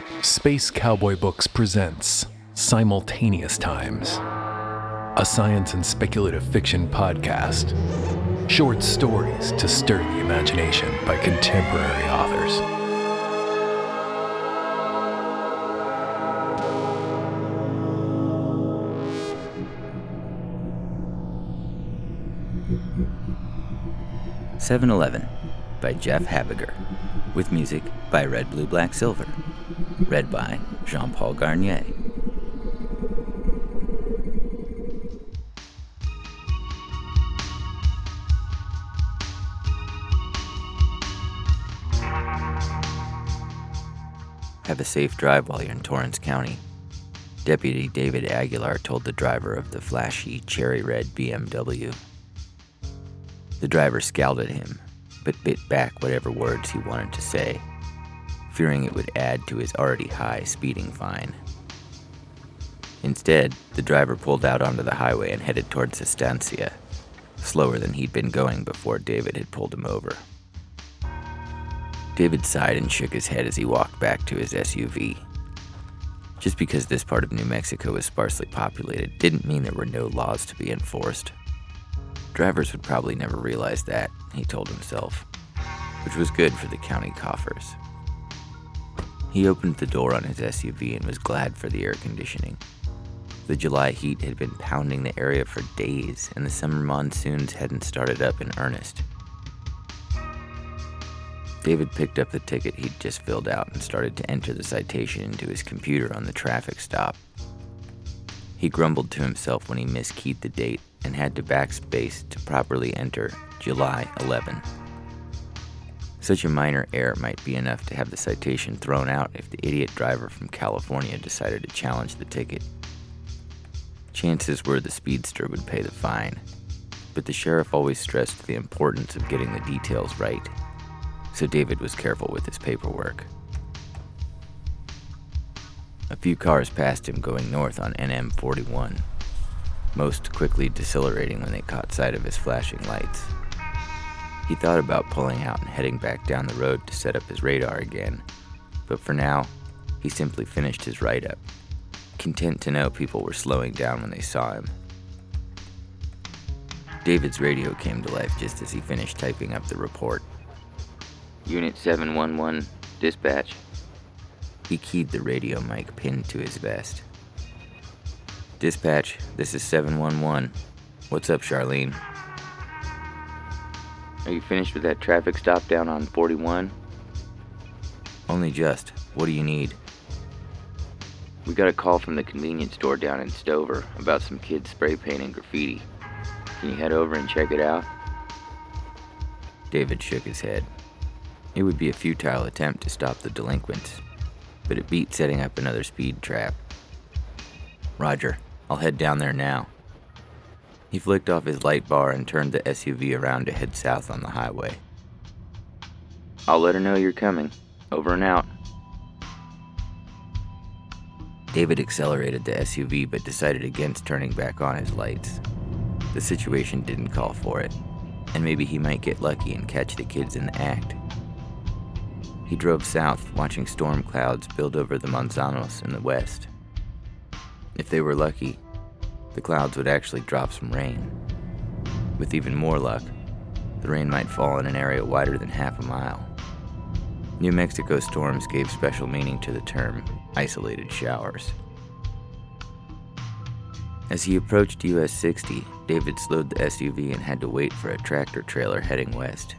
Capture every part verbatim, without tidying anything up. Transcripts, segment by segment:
Space Cowboy Books presents Simultaneous Times, a science and speculative fiction podcast. Short stories to stir the imagination by contemporary authors. seven eleven by Jeff Habiger, with music by Red Blue Black Silver, read by Jean-Paul Garnier. Have a safe drive while you're in Torrance County. Deputy David Aguilar told the driver of the flashy cherry red B M W. The driver scowled at him, but bit back whatever words he wanted to say, fearing it would add to his already high speeding fine. Instead, the driver pulled out onto the highway and headed towards Estancia, slower than he'd been going before David had pulled him over. David sighed and shook his head as he walked back to his S U V. Just because this part of New Mexico was sparsely populated didn't mean there were no laws to be enforced. Drivers would probably never realize that, he told himself, which was good for the county coffers. He opened the door on his S U V and was glad for the air conditioning. The July heat had been pounding the area for days, and the summer monsoons hadn't started up in earnest. David picked up the ticket he'd just filled out and started to enter the citation into his computer on the traffic stop. He grumbled to himself when he miskeyed the date and had to backspace to properly enter July eleventh. Such a minor error might be enough to have the citation thrown out if the idiot driver from California decided to challenge the ticket. Chances were the speedster would pay the fine, but the sheriff always stressed the importance of getting the details right, so David was careful with his paperwork. A few cars passed him going north on N M forty-one, most quickly decelerating when they caught sight of his flashing lights. He thought about pulling out and heading back down the road to set up his radar again, but for now, he simply finished his write-up, content to know people were slowing down when they saw him. David's radio came to life just as he finished typing up the report. Unit seven one one, dispatch. He keyed the radio mic pinned to his vest. Dispatch, this is seven one one. What's up, Charlene? Are you finished with that traffic stop down on forty-one? Only just. What do you need? We got a call from the convenience store down in Stover about some kids spray painting graffiti. Can you head over and check it out? David shook his head. It would be a futile attempt to stop the delinquents, but it beat setting up another speed trap. Roger, I'll head down there now. He flicked off his light bar and turned the S U V around to head south on the highway. I'll let her know you're coming. Over and out. David accelerated the S U V but decided against turning back on his lights. The situation didn't call for it, and maybe he might get lucky and catch the kids in the act. He drove south, watching storm clouds build over the Manzanos in the west. If they were lucky, the clouds would actually drop some rain. With even more luck, the rain might fall in an area wider than half a mile. New Mexico storms gave special meaning to the term isolated showers. As he approached U S sixty, David slowed the S U V and had to wait for a tractor trailer heading west.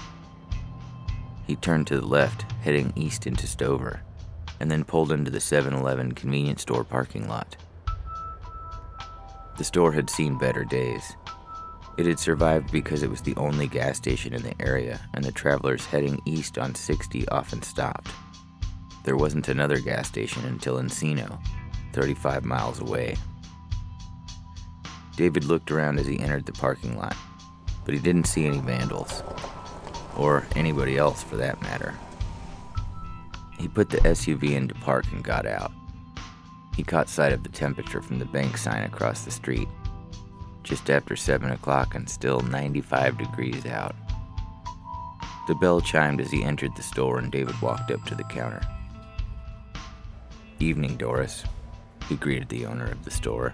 He turned to the left, heading east into Stover, and then pulled into the seven eleven convenience store parking lot. The store had seen better days. It had survived because it was the only gas station in the area, and the travelers heading east on sixty often stopped. There wasn't another gas station until Encino, thirty-five miles away. David looked around as he entered the parking lot, but he didn't see any vandals. Or anybody else for that matter. He put the S U V into park and got out. He caught sight of the temperature from the bank sign across the street. Just after seven o'clock and still ninety-five degrees out. The bell chimed as he entered the store and David walked up to the counter. "Evening, Doris," he greeted the owner of the store.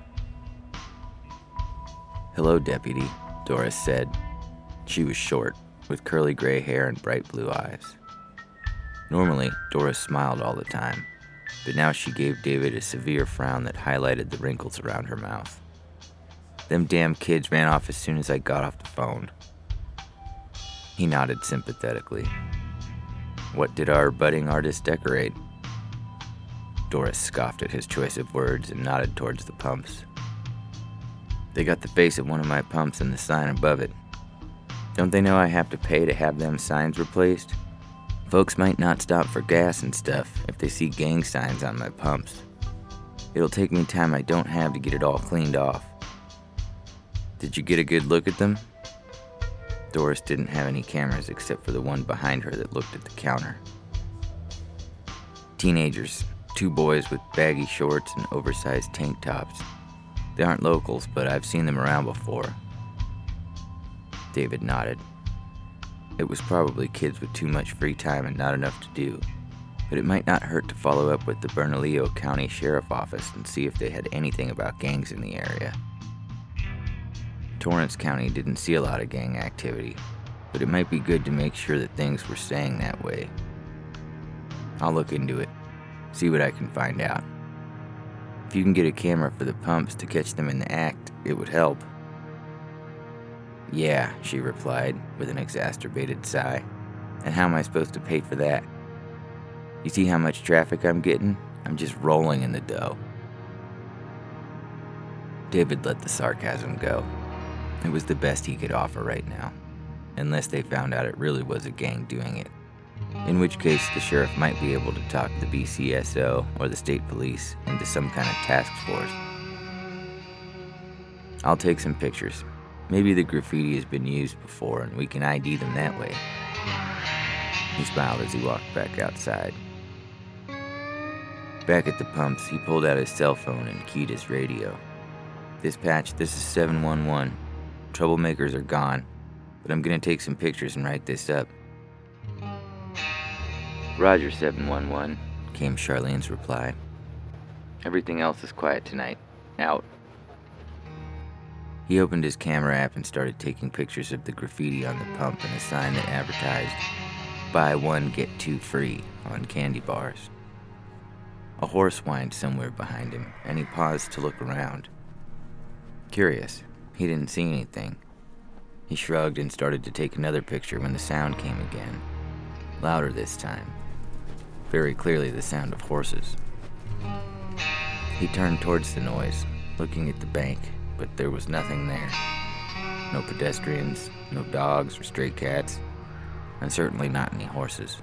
"Hello, deputy," Doris said. She was short, with curly gray hair and bright blue eyes. Normally, Doris smiled all the time, but now she gave David a severe frown that highlighted the wrinkles around her mouth. "Them damn kids ran off as soon as I got off the phone." He nodded sympathetically. "What did our budding artist decorate?" Doris scoffed at his choice of words and nodded towards the pumps. "They got the face of one of my pumps and the sign above it. Don't they know I have to pay to have them signs replaced? Folks might not stop for gas and stuff if they see gang signs on my pumps. It'll take me time I don't have to get it all cleaned off." "Did you get a good look at them?" Doris didn't have any cameras except for the one behind her that looked at the counter. "Teenagers, two boys with baggy shorts and oversized tank tops. They aren't locals, but I've seen them around before." David nodded. It was probably kids with too much free time and not enough to do, but it might not hurt to follow up with the Bernalillo County Sheriff Office and see if they had anything about gangs in the area. Torrance County didn't see a lot of gang activity, but it might be good to make sure that things were staying that way. "I'll look into it, see what I can find out. If you can get a camera for the pumps to catch them in the act, it would help." "Yeah," she replied with an exacerbated sigh. "And how am I supposed to pay for that? You see how much traffic I'm getting? I'm just rolling in the dough." David let the sarcasm go. It was the best he could offer right now, unless they found out it really was a gang doing it, in which case the sheriff might be able to talk the B C S O or the state police into some kind of task force. "I'll take some pictures. Maybe the graffiti has been used before and we can I D them that way." He smiled as he walked back outside. Back at the pumps, he pulled out his cell phone and keyed his radio. "Dispatch, this is seven one one. Troublemakers are gone, but I'm gonna take some pictures and write this up." "Roger, seven one one, came Charlene's reply. "Everything else is quiet tonight. Out." He opened his camera app and started taking pictures of the graffiti on the pump and a sign that advertised, "Buy one, get two free," on candy bars. A horse whined somewhere behind him, and he paused to look around. Curious, he didn't see anything. He shrugged and started to take another picture when the sound came again, louder this time. Very clearly the sound of horses. He turned towards the noise, looking at the bank, but there was nothing there. No pedestrians, no dogs or stray cats, and certainly not any horses.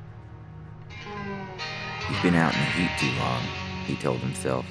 He's been out in the heat too long, he told himself.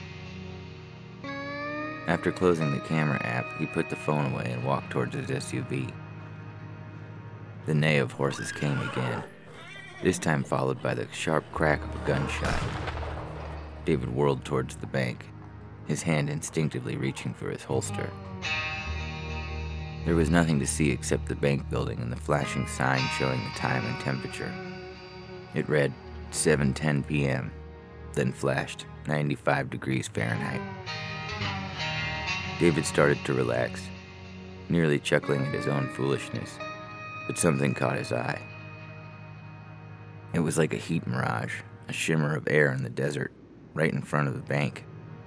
After closing the camera app, he put the phone away and walked towards his S U V. The neigh of horses came again, this time followed by the sharp crack of a gunshot. David whirled towards the bank, his hand instinctively reaching for his holster. There was nothing to see except the bank building and the flashing sign showing the time and temperature. It read seven ten p.m., then flashed ninety-five degrees Fahrenheit. David started to relax, nearly chuckling at his own foolishness, but something caught his eye. It was like a heat mirage, a shimmer of air in the desert, right in front of the bank.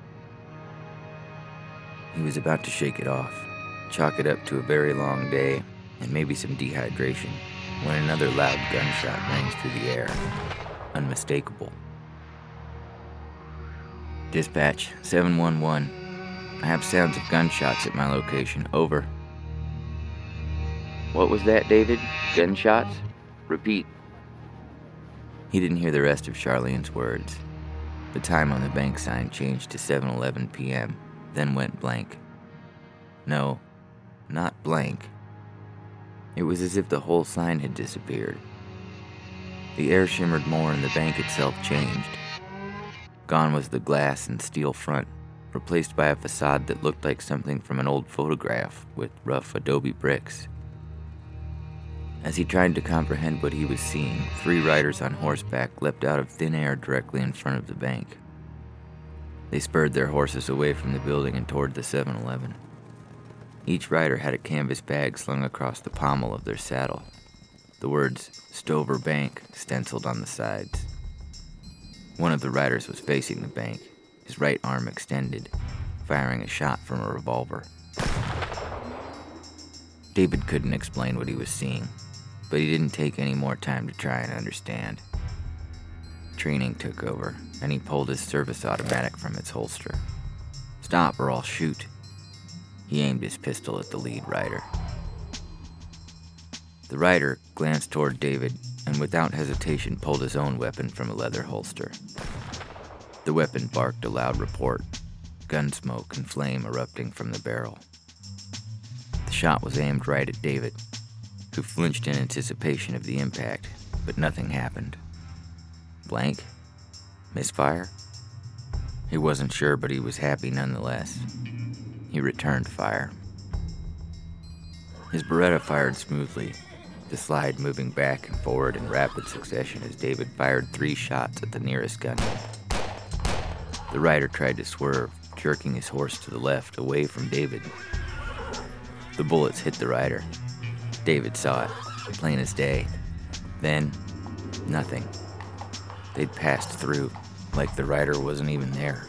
He was about to shake it off, chalk it up to a very long day, and maybe some dehydration, when another loud gunshot rang through the air, unmistakable. "Dispatch, seven one one. I have sounds of gunshots at my location. Over." "What was that, David? Gunshots? Repeat." He didn't hear the rest of Charlene's words. The time on the bank sign changed to seven eleven p.m., then went blank. No, not blank. It was as if the whole sign had disappeared. The air shimmered more and the bank itself changed. Gone was the glass and steel front, replaced by a facade that looked like something from an old photograph with rough adobe bricks. As he tried to comprehend what he was seeing, three riders on horseback leapt out of thin air directly in front of the bank. They spurred their horses away from the building and toward the seven eleven. Each rider had a canvas bag slung across the pommel of their saddle. The words Stover Bank stenciled on the sides. One of the riders was facing the bank, his right arm extended, firing a shot from a revolver. David couldn't explain what he was seeing, but he didn't take any more time to try and understand. Training took over, and he pulled his service automatic from its holster. "Stop or I'll shoot." He aimed his pistol at the lead rider. The rider glanced toward David and without hesitation pulled his own weapon from a leather holster. The weapon barked a loud report, gun smoke and flame erupting from the barrel. The shot was aimed right at David, who flinched in anticipation of the impact, but nothing happened. Blank? Misfire? He wasn't sure, but he was happy nonetheless. He returned fire. His Beretta fired smoothly, the slide moving back and forward in rapid succession as David fired three shots at the nearest gunman. The rider tried to swerve, jerking his horse to the left, away from David. The bullets hit the rider. David saw it, plain as day. Then, nothing. They'd passed through, like the rider wasn't even there.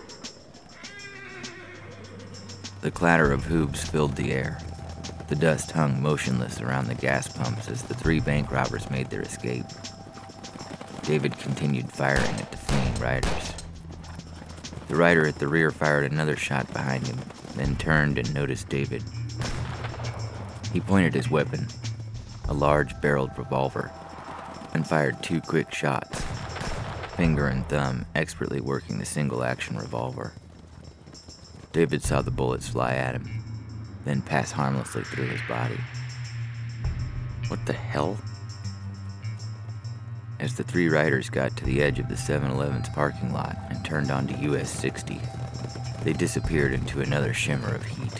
The clatter of hooves filled the air. The dust hung motionless around the gas pumps as the three bank robbers made their escape. David continued firing at the fleeing riders. The rider at the rear fired another shot behind him, then turned and noticed David. He pointed his weapon, a large barreled revolver, and fired two quick shots, finger and thumb expertly working the single-action revolver. David saw the bullets fly at him, then pass harmlessly through his body. What the hell? As the three riders got to the edge of the seven eleven's parking lot and turned onto U S sixty, they disappeared into another shimmer of heat.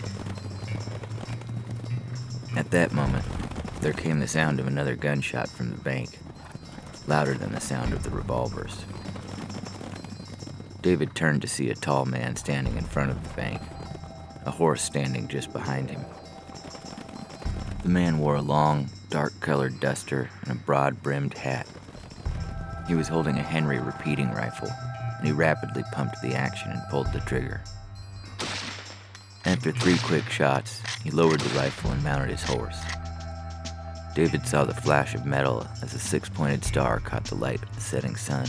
At that moment, there came the sound of another gunshot from the bank, louder than the sound of the revolvers. David turned to see a tall man standing in front of the bank, a horse standing just behind him. The man wore a long, dark-colored duster and a broad-brimmed hat. He was holding a Henry repeating rifle, and he rapidly pumped the action and pulled the trigger. After three quick shots, he lowered the rifle and mounted his horse. David saw the flash of metal as a six-pointed star caught the light of the setting sun.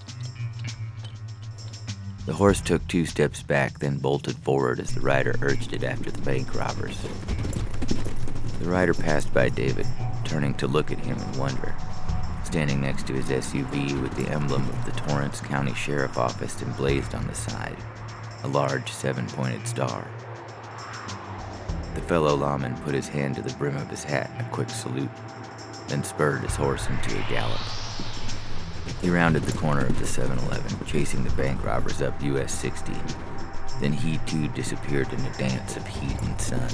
The horse took two steps back, then bolted forward as the rider urged it after the bank robbers. The rider passed by David, turning to look at him in wonder, standing next to his S U V with the emblem of the Torrance County Sheriff Office emblazed on the side, a large seven-pointed star. The fellow lawman put his hand to the brim of his hat in a quick salute, then spurred his horse into a gallop. He rounded the corner of the seven eleven, chasing the bank robbers up U S sixty. Then he too disappeared in a dance of heat and sun.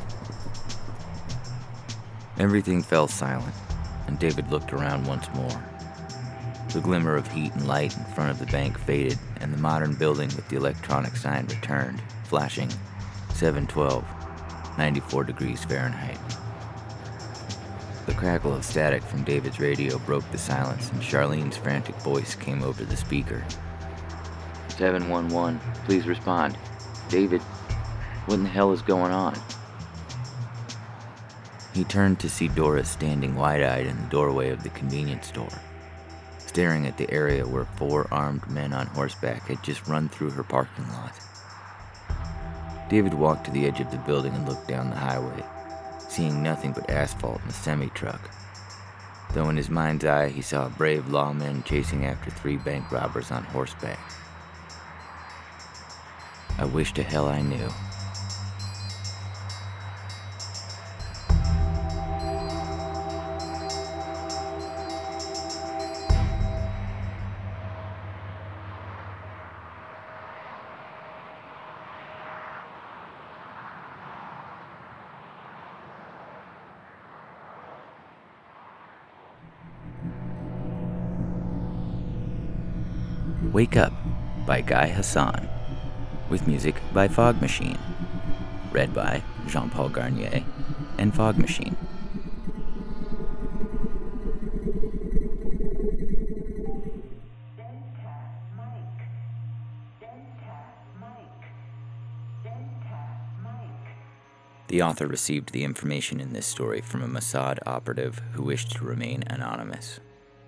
Everything fell silent, and David looked around once more. The glimmer of heat and light in front of the bank faded, and the modern building with the electronic sign returned, flashing seven twelve, ninety-four degrees Fahrenheit. The crackle of static from David's radio broke the silence, and Charlene's frantic voice came over the speaker. seven one one, please respond. David, what in the hell is going on? He turned to see Doris standing wide-eyed in the doorway of the convenience store, staring at the area where four armed men on horseback had just run through her parking lot. David walked to the edge of the building and looked down the highway, seeing nothing but asphalt and a semi-truck, though in his mind's eye he saw brave lawmen chasing after three bank robbers on horseback. I wish to hell I knew. Wake Up by Guy Hassan. with music by Fog Machine, read by Jean-Paul Garnier and Fog Machine. The author received the information in this story from a Mossad operative who wished to remain anonymous.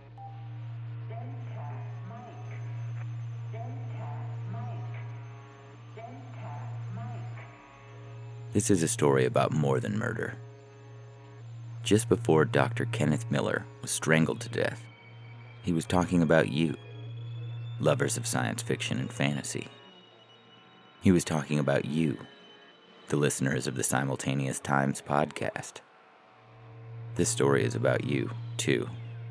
This is a story about more than murder. Just before Doctor Kenneth Miller was strangled to death, he was talking about you, lovers of science fiction and fantasy. He was talking about you, the listeners of the Simultaneous Times podcast. This story is about you, too.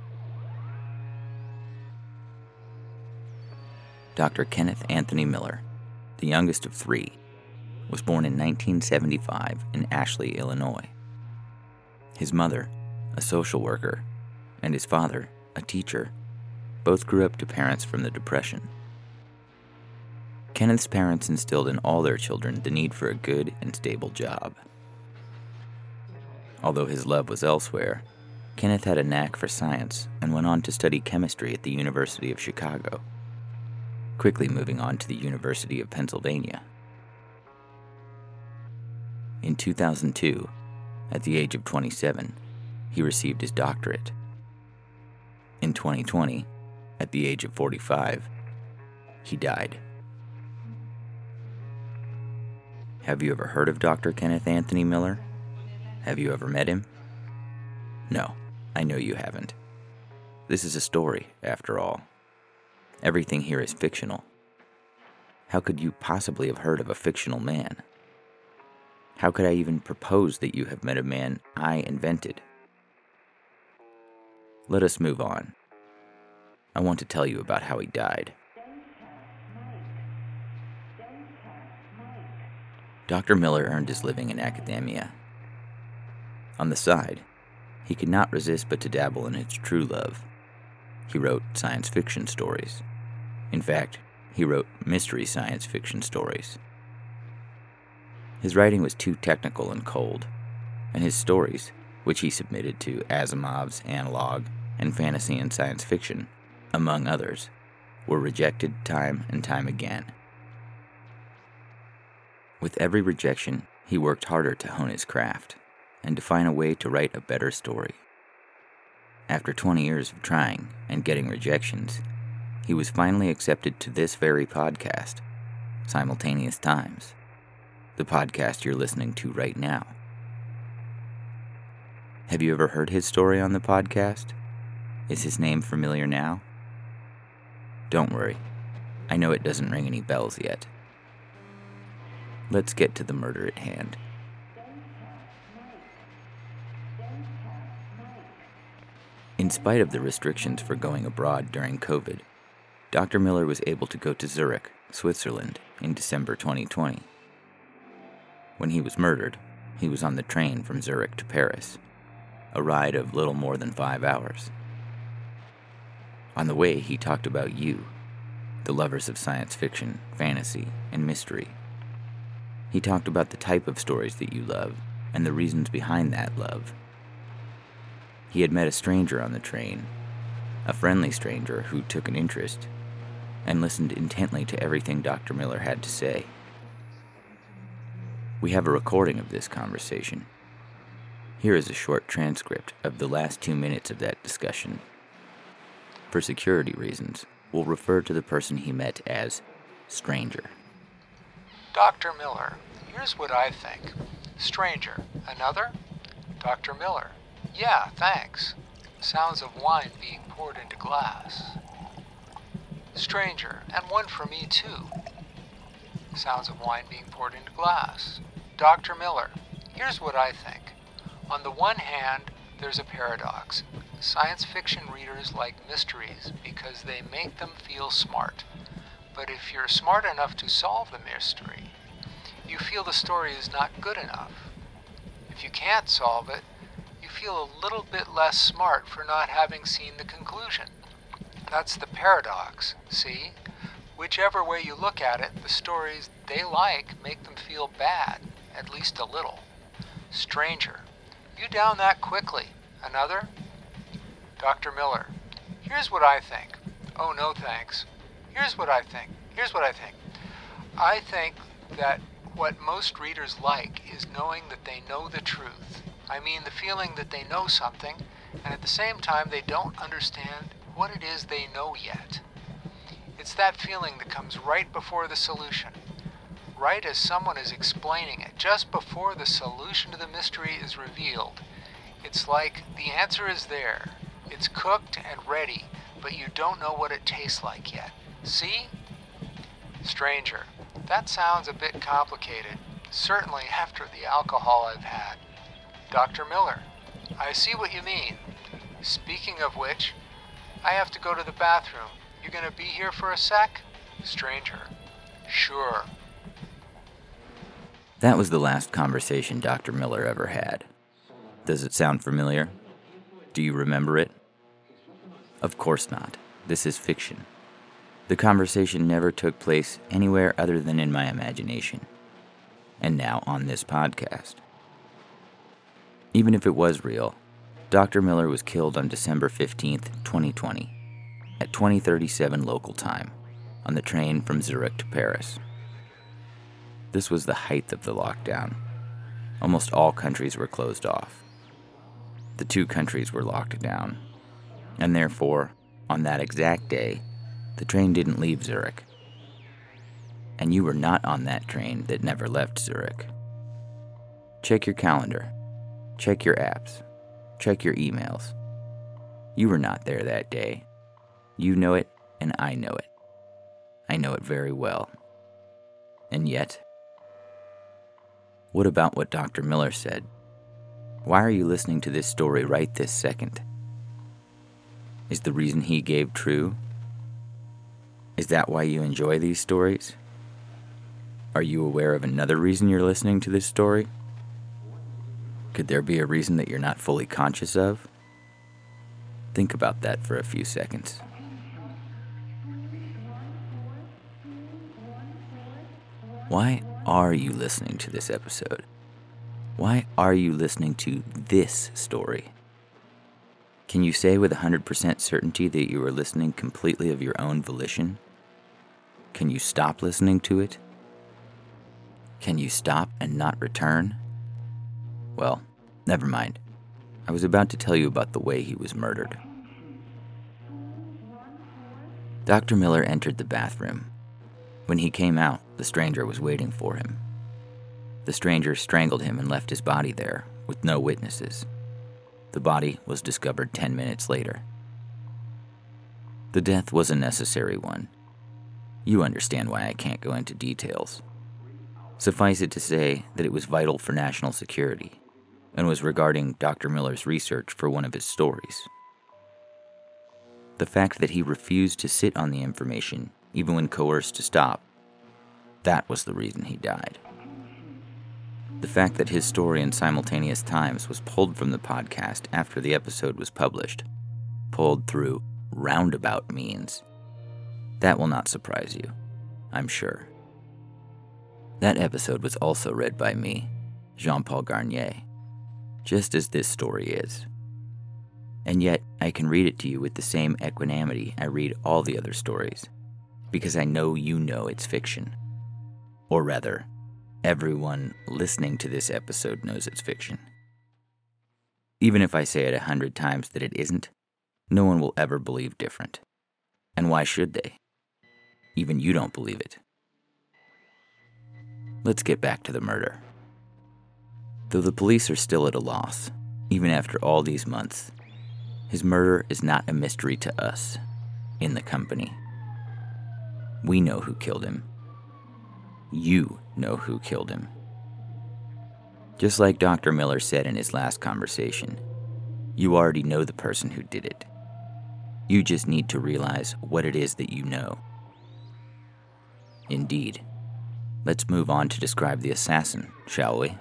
Doctor Kenneth Anthony Miller, the youngest of three, was born in nineteen seventy-five in Ashley, Illinois. His mother, a social worker, and his father, a teacher, both grew up to parents from the Depression. Kenneth's parents instilled in all their children the need for a good and stable job. Although his love was elsewhere, Kenneth had a knack for science and went on to study chemistry at the University of Chicago, quickly moving on to the University of Pennsylvania. In two thousand two, at the age of twenty-seven, he received his doctorate. In twenty twenty, at the age of forty-five, he died. Have you ever heard of Doctor Kenneth Anthony Miller? Have you ever met him? No, I know you haven't. This is a story, after all. Everything here is fictional. How could you possibly have heard of a fictional man? How could I even propose that you have met a man I invented? Let us move on. I want to tell you about how he died. Doctor Miller earned his living in academia. On the side, he could not resist but to dabble in his true love. He wrote science fiction stories. In fact, he wrote mystery science fiction stories. His writing was too technical and cold, and his stories, which he submitted to Asimov's Analog and Fantasy and Science Fiction, among others, were rejected time and time again. With every rejection, he worked harder to hone his craft and to find a way to write a better story. After twenty years of trying and getting rejections, he was finally accepted to this very podcast, Simultaneous Times, the podcast you're listening to right now. Have you ever heard his story on the podcast? Is his name familiar now? Don't worry, I know it doesn't ring any bells yet. Let's get to the murder at hand. In spite of the restrictions for going abroad during COVID, Doctor Miller was able to go to Zurich, Switzerland, in December twenty twenty. When he was murdered, he was on the train from Zurich to Paris, a ride of little more than five hours. On the way, he talked about you, the lovers of science fiction, fantasy, and mystery. He talked about the type of stories that you love and the reasons behind that love. He had met a stranger on the train, a friendly stranger who took an interest and listened intently to everything Doctor Miller had to say. We have a recording of this conversation. Here is a short transcript of the last two minutes of that discussion. For security reasons, we'll refer to the person he met as Stranger. Doctor Miller, here's what I think. Stranger, another? Doctor Miller, yeah, thanks. Sounds of wine being poured into glass. Stranger, and one for me too. Sounds of wine being poured into glass. Doctor Miller, here's what I think. On the one hand, there's a paradox. Science fiction readers like mysteries because they make them feel smart. But if you're smart enough to solve the mystery, you feel the story is not good enough. If you can't solve it, you feel a little bit less smart for not having seen the conclusion. That's the paradox, see? Whichever way you look at it, the stories they like make them feel bad, at least a little. Stranger, you down that quickly. Another? Doctor Miller, here's what I think. Oh, no thanks. Here's what I think. Here's what I think. I think that what most readers like is knowing that they know the truth. I mean the feeling that they know something, and at the same time they don't understand what it is they know yet. It's that feeling that comes right before the solution, right as someone is explaining it, just before the solution to the mystery is revealed. It's like the answer is there. It's cooked and ready, but you don't know what it tastes like yet. See? Stranger, that sounds a bit complicated, certainly after the alcohol I've had. Doctor Miller, I see what you mean. Speaking of which, I have to go to the bathroom. You gonna be here for a sec? Stranger, sure. That was the last conversation Doctor Miller ever had. Does it sound familiar? Do you remember it? Of course not. This is fiction. The conversation never took place anywhere other than in my imagination, and now on this podcast. Even if it was real, Doctor Miller was killed on December fifteenth, twenty twenty, at twenty thirty-seven local time, on the train from Zurich to Paris. This was the height of the lockdown. Almost all countries were closed off. The two countries were locked down, and therefore, on that exact day, the train didn't leave Zurich. And you were not on that train that never left Zurich. Check your calendar. Check your apps. Check your emails. You were not there that day. You know it, and I know it. I know it very well. And yet, what about what Doctor Miller said? Why are you listening to this story right this second? Is the reason he gave true? Is that why you enjoy these stories? Are you aware of another reason you're listening to this story? Could there be a reason that you're not fully conscious of? Think about that for a few seconds. Why are you listening to this episode? Why are you listening to this story? Can you say with one hundred percent certainty that you are listening completely of your own volition? Can you stop listening to it? Can you stop and not return? Well, never mind. I was about to tell you about the way he was murdered. Doctor Miller entered the bathroom. When he came out, the stranger was waiting for him. The stranger strangled him and left his body there, with no witnesses. The body was discovered ten minutes later. The death was a necessary one. You understand why I can't go into details. Suffice it to say that it was vital for national security, and was regarding Doctor Miller's research for one of his stories. The fact that he refused to sit on the information, even when coerced to stop, that was the reason he died. The fact that his story in Simultaneous Times was pulled from the podcast after the episode was published, pulled through roundabout means, that will not surprise you, I'm sure. That episode was also read by me, Jean-Paul Garnier, just as this story is. And yet, I can read it to you with the same equanimity I read all the other stories, because I know you know it's fiction. Or rather, everyone listening to this episode knows it's fiction. Even if I say it a hundred times that it isn't, no one will ever believe different. And why should they? Even you don't believe it. Let's get back to the murder. Though the police are still at a loss, even after all these months, his murder is not a mystery to us, in the company. We know who killed him. You know who killed him. Just like Doctor Miller said in his last conversation, you already know the person who did it. You just need to realize what it is that you know. Indeed. Let's move on to describe the assassin, shall we?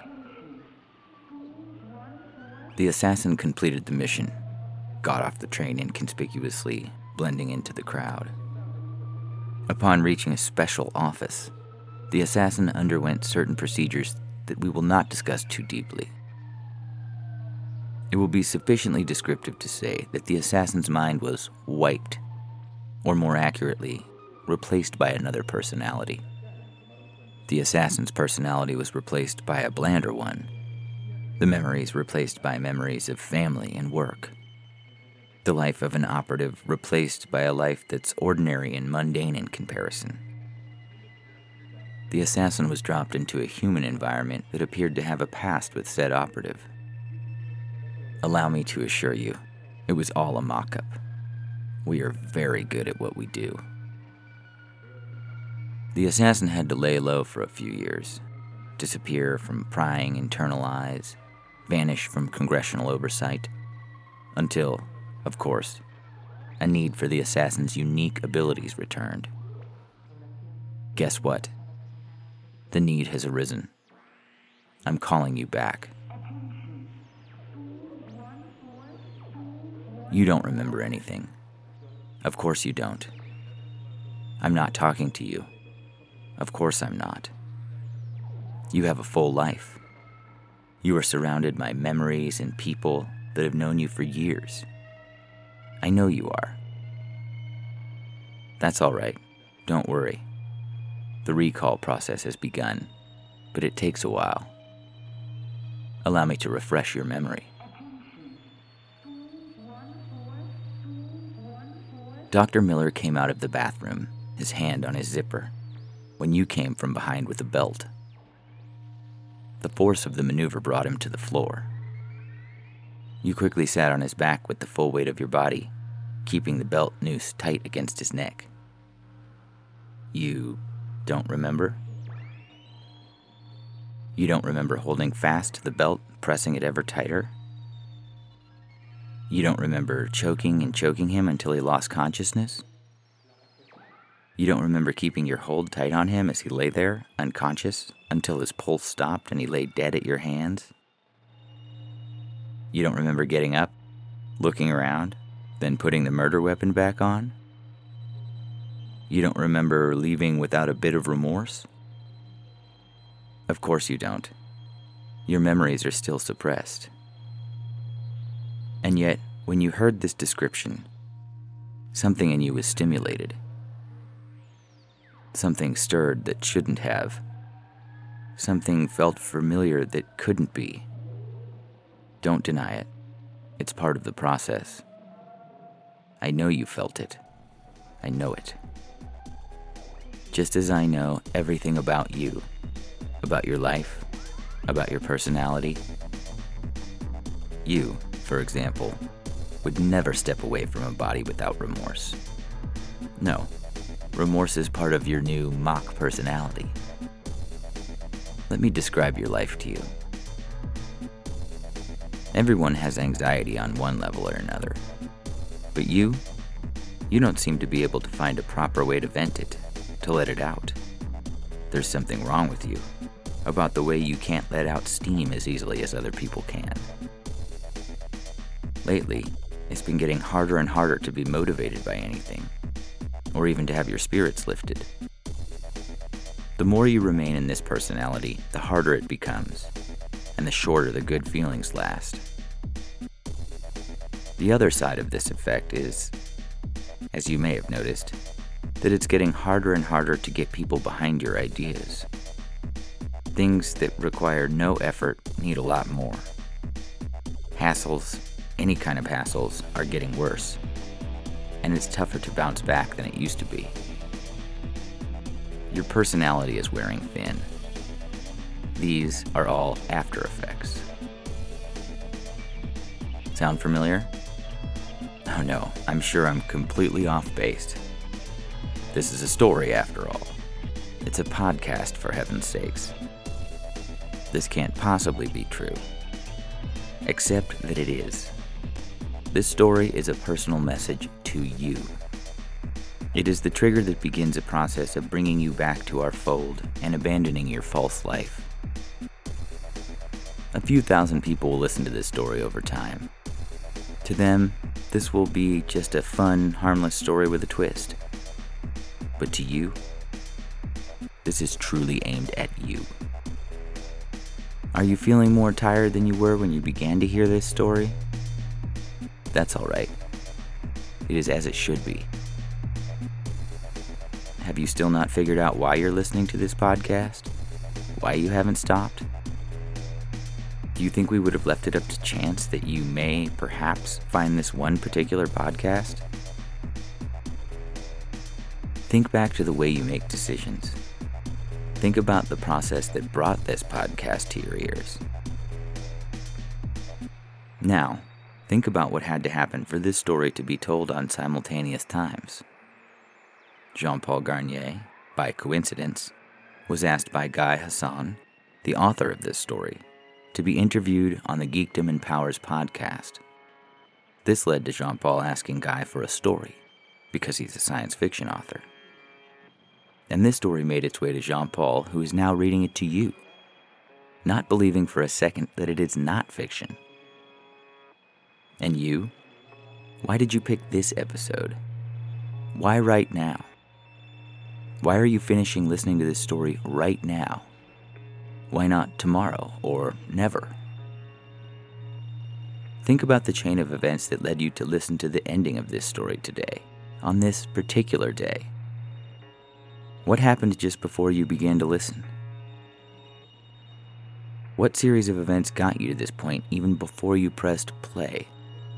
The assassin completed the mission, got off the train inconspicuously, blending into the crowd. Upon reaching a special office, the assassin underwent certain procedures that we will not discuss too deeply. It will be sufficiently descriptive to say that the assassin's mind was wiped, or more accurately, replaced by another personality. The assassin's personality was replaced by a blander one, the memories replaced by memories of family and work, the life of an operative replaced by a life that's ordinary and mundane in comparison. The assassin was dropped into a human environment that appeared to have a past with said operative. Allow me to assure you, it was all a mock-up. We are very good at what we do. The assassin had to lay low for a few years, disappear from prying internal eyes, vanish from congressional oversight, until, of course, a need for the assassin's unique abilities returned. Guess what? The need has arisen. I'm calling you back. You don't remember anything. Of course you don't. I'm not talking to you. Of course I'm not. You have a full life. You are surrounded by memories and people that have known you for years. I know you are. That's all right. Don't worry. The recall process has begun, but it takes a while. Allow me to refresh your memory. Doctor Miller came out of the bathroom, his hand on his zipper, when you came from behind with a belt. The force of the maneuver brought him to the floor. You quickly sat on his back with the full weight of your body, keeping the belt noose tight against his neck. You don't remember? You don't remember holding fast to the belt, pressing it ever tighter? You don't remember choking and choking him until he lost consciousness? You don't remember keeping your hold tight on him as he lay there, unconscious, until his pulse stopped and he lay dead at your hands? You don't remember getting up, looking around, then putting the murder weapon back on? You don't remember leaving without a bit of remorse? Of course you don't. Your memories are still suppressed. And yet, when you heard this description, something in you was stimulated. Something stirred that shouldn't have. Something felt familiar that couldn't be. Don't deny it. It's part of the process. I know you felt it. I know it. Just as I know everything about you, about your life, about your personality. You, for example, would never step away from a body without remorse. No, remorse is part of your new mock personality. Let me describe your life to you. Everyone has anxiety on one level or another. But you, you don't seem to be able to find a proper way to vent it, to let it out. There's something wrong with you, about the way you can't let out steam as easily as other people can. Lately, it's been getting harder and harder to be motivated by anything, or even to have your spirits lifted. The more you remain in this personality, the harder it becomes, and the shorter the good feelings last. The other side of this effect is, as you may have noticed, that it's getting harder and harder to get people behind your ideas. Things that require no effort need a lot more. Hassles, any kind of hassles, are getting worse, and it's tougher to bounce back than it used to be. Your personality is wearing thin. These are all after effects. Sound familiar? Oh no, I'm sure I'm completely off base. This is a story after all. It's a podcast, for heaven's sakes. This can't possibly be true. Except that it is. This story is a personal message to you. It is the trigger that begins a process of bringing you back to our fold and abandoning your false life. A few thousand people will listen to this story over time. To them, this will be just a fun, harmless story with a twist. But to you, this is truly aimed at you. Are you feeling more tired than you were when you began to hear this story? That's all right. It is as it should be. Have you still not figured out why you're listening to this podcast? Why you haven't stopped? Do you think we would have left it up to chance that you may, perhaps, find this one particular podcast? Think back to the way you make decisions. Think about the process that brought this podcast to your ears. Now, think about what had to happen for this story to be told on Simultaneous Times. Jean-Paul Garnier, by coincidence, was asked by Guy Hassan, the author of this story, to be interviewed on the Geekdom and Powers podcast. This led to Jean-Paul asking Guy for a story, because he's a science fiction author. And this story made its way to Jean-Paul, who is now reading it to you, not believing for a second that it is not fiction. And you? Why did you pick this episode? Why right now? Why are you finishing listening to this story right now? Why not tomorrow or never? Think about the chain of events that led you to listen to the ending of this story today, on this particular day. What happened just before you began to listen? What series of events got you to this point even before you pressed play?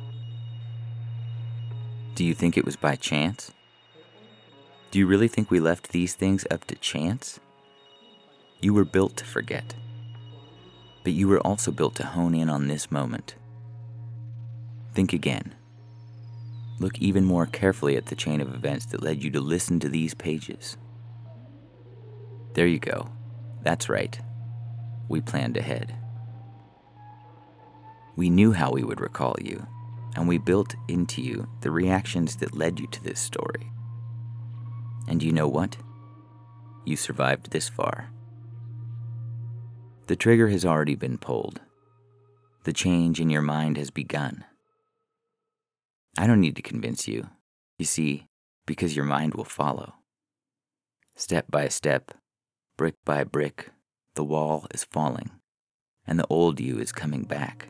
Do you think it was by chance? Do you really think we left these things up to chance? You were built to forget, but you were also built to hone in on this moment. Think again. Look even more carefully at the chain of events that led you to listen to these pages. There you go. That's right. We planned ahead. We knew how we would recall you, and we built into you the reactions that led you to this story. And you know what? You survived this far. The trigger has already been pulled. The change in your mind has begun. I don't need to convince you, you see, because your mind will follow. Step by step, brick by brick, the wall is falling, and the old you is coming back.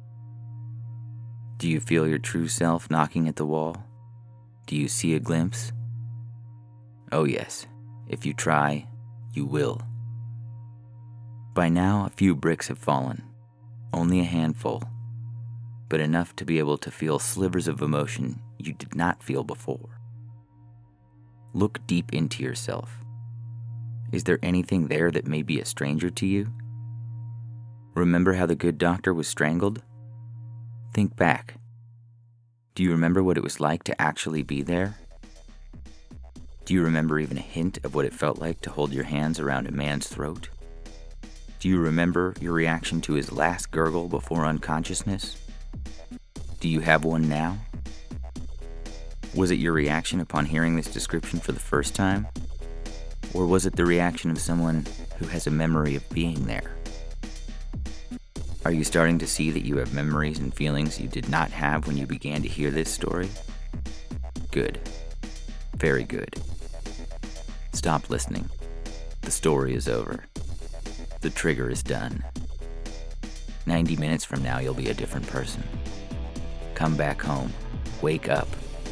Do you feel your true self knocking at the wall? Do you see a glimpse? Oh yes, if you try, you will. By now, a few bricks have fallen, only a handful, but enough to be able to feel slivers of emotion you did not feel before. Look deep into yourself. Is there anything there that may be a stranger to you? Remember how the good doctor was strangled? Think back. Do you remember what it was like to actually be there? Do you remember even a hint of what it felt like to hold your hands around a man's throat? Do you remember your reaction to his last gurgle before unconsciousness? Do you have one now? Was it your reaction upon hearing this description for the first time? Or was it the reaction of someone who has a memory of being there? Are you starting to see that you have memories and feelings you did not have when you began to hear this story? Good. Very good. Stop listening. The story is over. The trigger is done. ninety minutes from now, you'll be a different person. Come back home. Wake up.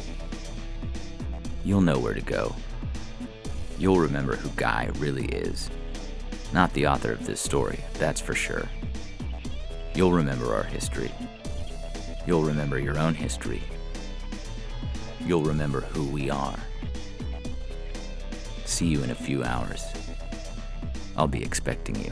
You'll know where to go. You'll remember who Guy really is. Not the author of this story, that's for sure. You'll remember our history. You'll remember your own history. You'll remember who we are. See you in a few hours. I'll be expecting you.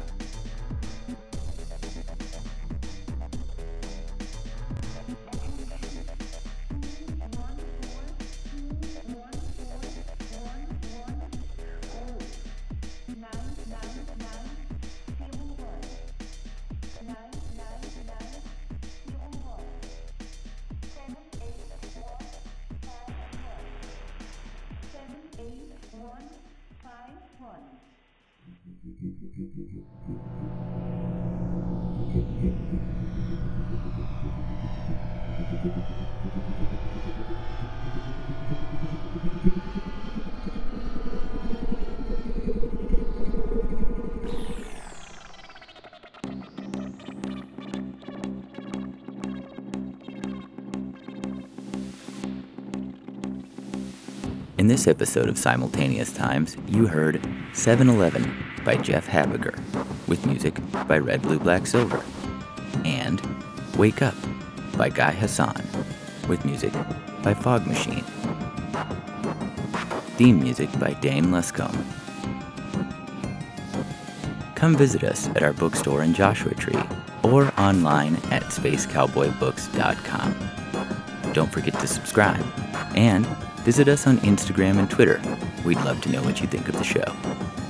In this episode of Simultaneous Times, you heard seven eleven by Jeff Habiger, with music by Red, Blue, Black, Silver, and Wake Up by Guy Hassan, with music by Fog Machine. Theme music by Dane Luscombe. Come visit us at our bookstore in Joshua Tree or online at space cowboy books dot com. Don't forget to subscribe and visit us on Instagram and Twitter. We'd love to know what you think of the show.